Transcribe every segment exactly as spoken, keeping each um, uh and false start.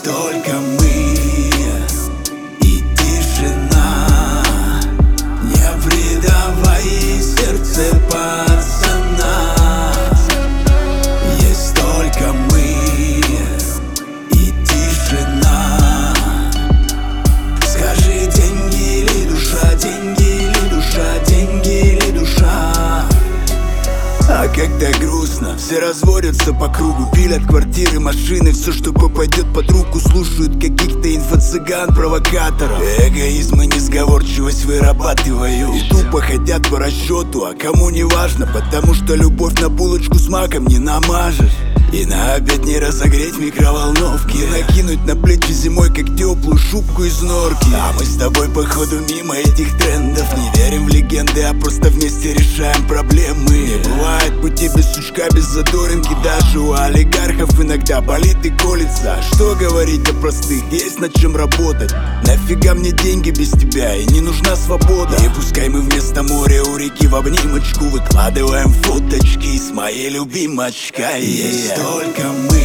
Есть только мы и тишина. Не предавай сердце пацана. Есть только мы и тишина. Скажи, деньги или душа, деньги или душа, деньги или душа. А когда грустно, все разводятся по кругу, пилят квартиры, машины, все, что попадет под руку. Слушают каких-то инфо-цыган, провокаторов. Эгоизм и несговорчивость вырабатывают. И тупо хотят по расчету, а кому не важно, потому что любовь на булочку с маком не намажешь. И на обед не разогреть микроволновки, накинуть на плечи зимой, как теплую шубку из норки. А мы с тобой походу мимо этих трендов. Не верим в легенды, а просто вместе решаем проблемы. Не бывает пути без сучка, без задоринки. Даже у олигархов иногда болит и колется. А что говорить о простых, есть над чем работать. Нафига мне деньги без тебя, и не нужна свобода. И пускай мы вместо моря у реки в обнимочку выкладываем фоточки с моей любимочкой. Есть только мы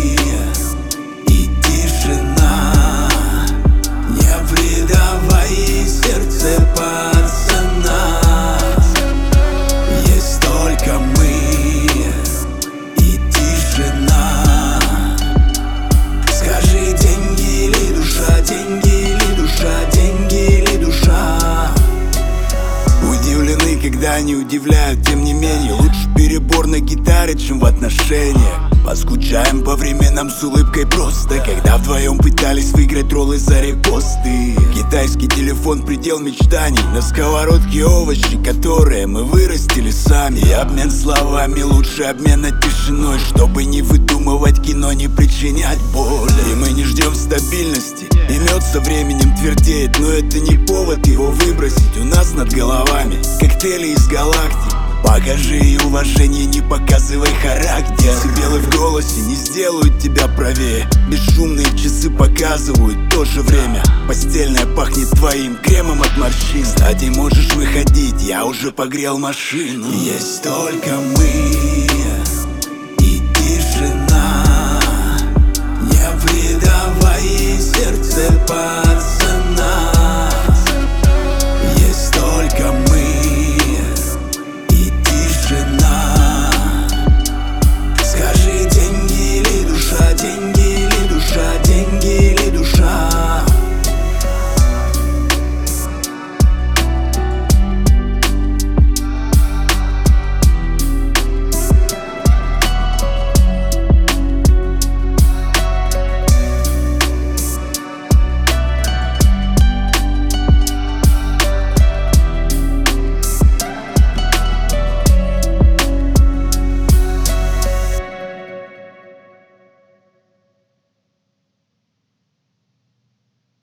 и тишина. Не предавай сердце пацана. Есть только мы и тишина. Скажи, деньги или душа, деньги или душа, деньги или душа. Удивлены, когда они удивляют, тем не менее лучше перебор на гитаре, чем в отношениях. Поскучаем по временам с улыбкой просто, когда вдвоем пытались выиграть роллы за репосты. Китайский телефон, предел мечтаний. На сковородке овощи, которые мы вырастили сами. И обмен словами лучше обмена тишиной, чтобы не выдумывать кино, не причинять боли. И мы не ждем стабильности, и мед со временем твердеет, но это не повод его выбросить у нас над головами. Коктейли из галактик. Покажи и уважение, не показывай характер. Белый в голосе не сделают тебя правее. Бесшумные часы показывают то же время. Постельное пахнет твоим кремом от морщин. Кстати, можешь выходить, я уже погрел машину. Есть только мы и тишина. Не предавай сердце пацана.